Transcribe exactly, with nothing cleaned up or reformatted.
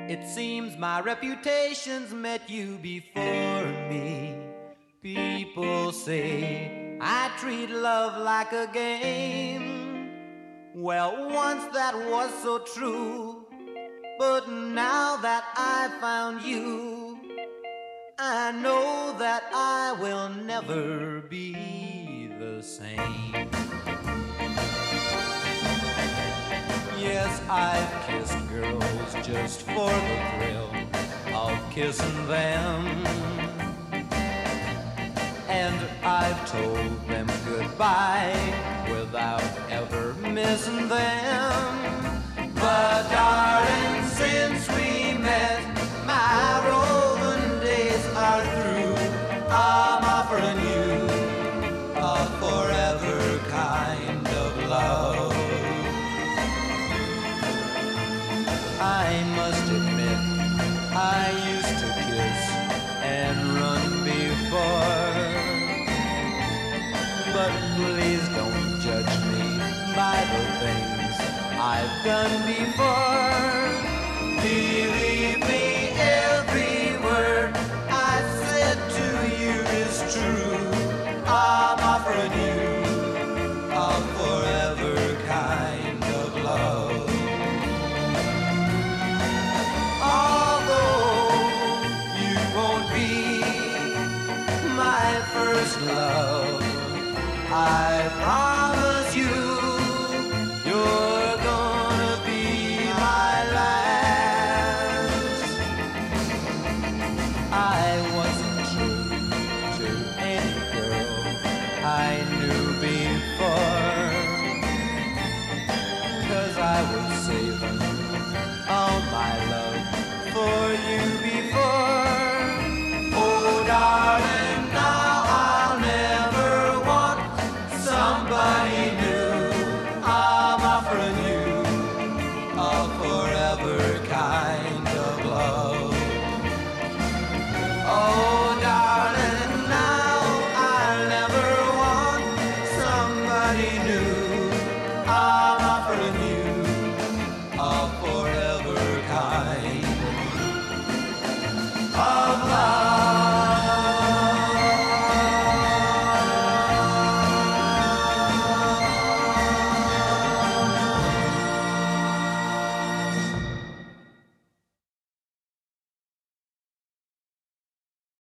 It seems my reputation's met you before me. People say I treat love like a game. Well, once that was so true, but now that I found you, I know that I will never be the same. Yes, I've kissed girls just for the thrill of kissing them, and I've told them goodbye without ever missing them. But darling, since we met, my roving days are through. I'm offering you a forever kind of love. I must admit, I used to kiss and run before, but please don't judge me by the things I've done before. Believe me, every word I said to you is true. I'm offering you a forever kind of love. My first love, I promise you, you're gonna be my last. I wasn't true to any girl I knew before, 'cause I was saving all my love for you before. Oh, darling, now I'll never want somebody new. I'm offering you a forever kind of love. Oh, darling, now I'll never want somebody new. I'm